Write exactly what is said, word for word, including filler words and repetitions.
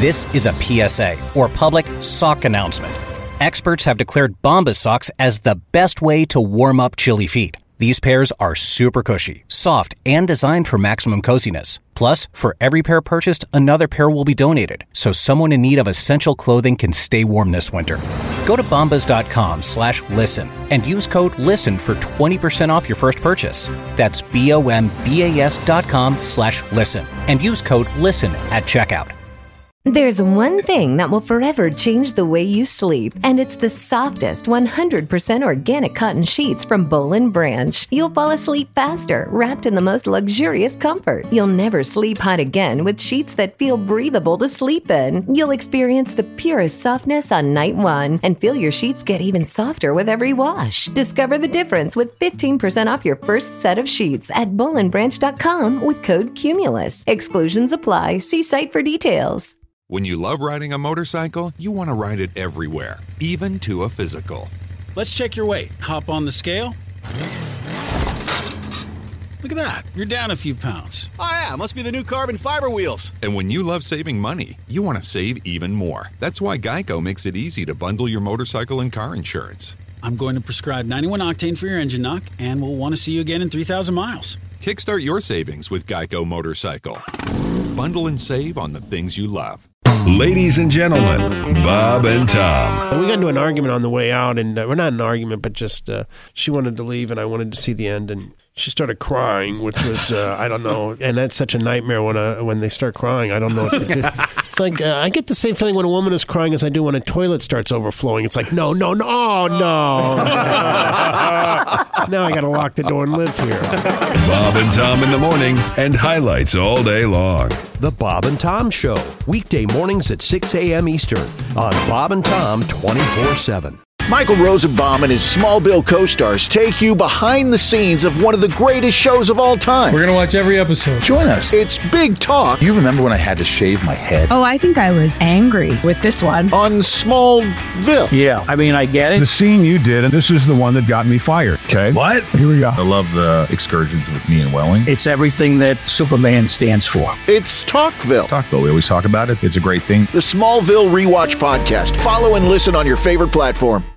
This is a P S A, or public sock announcement. Experts have declared Bombas socks as the best way to warm up chilly feet. These pairs are super cushy, soft, and designed for maximum coziness. Plus, for every pair purchased, another pair will be donated, so someone in need of essential clothing can stay warm this winter. Go to bombas.com slash listen and use code LISTEN for twenty percent off your first purchase. That's B-O-M-B-A-S dot com slash listen and use code LISTEN at checkout. There's one thing that will forever change the way you sleep, and it's the softest one hundred percent organic cotton sheets from Boll and Branch. You'll fall asleep faster, wrapped in the most luxurious comfort. You'll never sleep hot again with sheets that feel breathable to sleep in. You'll experience the purest softness on night one and feel your sheets get even softer with every wash. Discover the difference with fifteen percent off your first set of sheets at boll and branch dot com with code CUMULUS. Exclusions apply. See site for details. When you love riding a motorcycle, you want to ride it everywhere, even to a physical. Let's check your weight. Hop on the scale. Look at that. You're down a few pounds. Oh, yeah. Must be the new carbon fiber wheels. And when you love saving money, you want to save even more. That's why Geico makes it easy to bundle your motorcycle and car insurance. I'm going to prescribe ninety-one octane for your engine knock, and we'll want to see you again in three thousand miles. Kickstart your savings with Geico Motorcycle. Bundle and save on the things you love. Ladies and gentlemen, Bob and Tom. We got into an argument on the way out, and uh, we're not an argument, but just uh, she wanted to leave, and I wanted to see the end, and she started crying, which was uh, I don't know, and that's such a nightmare when uh, when they start crying. I don't know what to do. It's like uh, I get the same feeling when a woman is crying as I do when a toilet starts overflowing. It's like no, no, no, oh, no. Now I got to lock the door and live here. Bob and Tom in the morning, and highlights all day long. The Bob and Tom Show, weekday mornings at six a.m. Eastern on Bob and Tom twenty-four seven. Michael Rosenbaum and his Smallville co-stars take you behind the scenes of one of the greatest shows of all time. We're going to watch every episode. Join us. It's Big Talk. You remember when I had to shave my head? Oh, I think I was angry with this one. On Smallville. Yeah, I mean, I get it. The scene you did, and this is the one that got me fired. Okay. What? Here we go. I love the excursions with me and Welling. It's everything that Superman stands for. It's Talkville. Talkville. We always talk about it. It's a great thing. The Smallville Rewatch Podcast. Follow and listen on your favorite platform.